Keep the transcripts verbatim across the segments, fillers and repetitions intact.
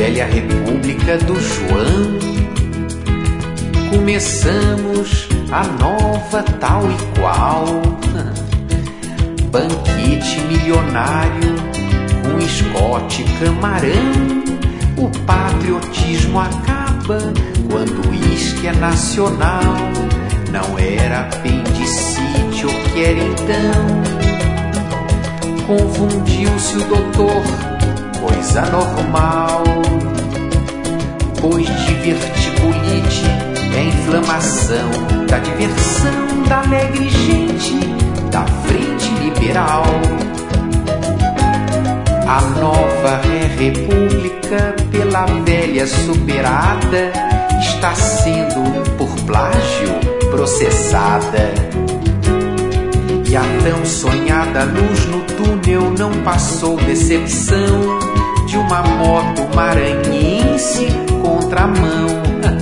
velha república do João, começamos a nova tal e qual. Banquete milionário com Scott e camarão. O patriotismo acaba quando o uísque é nacional. Não era apendicite ou que era então. Confundiu-se o doutor, coisa normal, pois diverticulite é inflamação da diversão da alegre gente da frente liberal. A nova república pela velha superada está sendo por plágio processada. E a tão sonhada luz no túnel não passou decepção de uma moto maranhense contramão.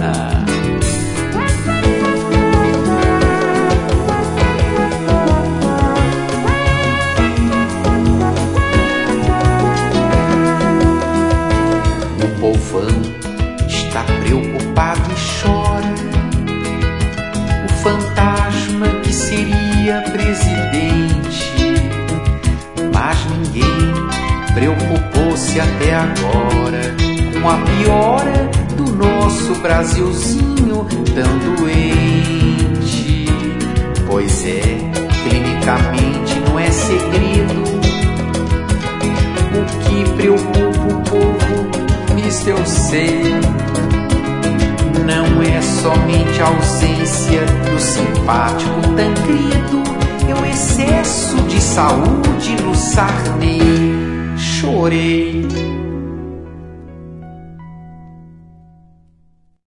O povão está preocupado e chora. O fantasma que seria presidente, mas ninguém preocupou-se até agora com a piora do nosso Brasilzinho tão doente. Pois é, clinicamente não é segredo. O que preocupa o povo, isso eu sei. Não é somente a ausência do simpático Tancredo, é o excesso de saúde no Sarney. Chorei.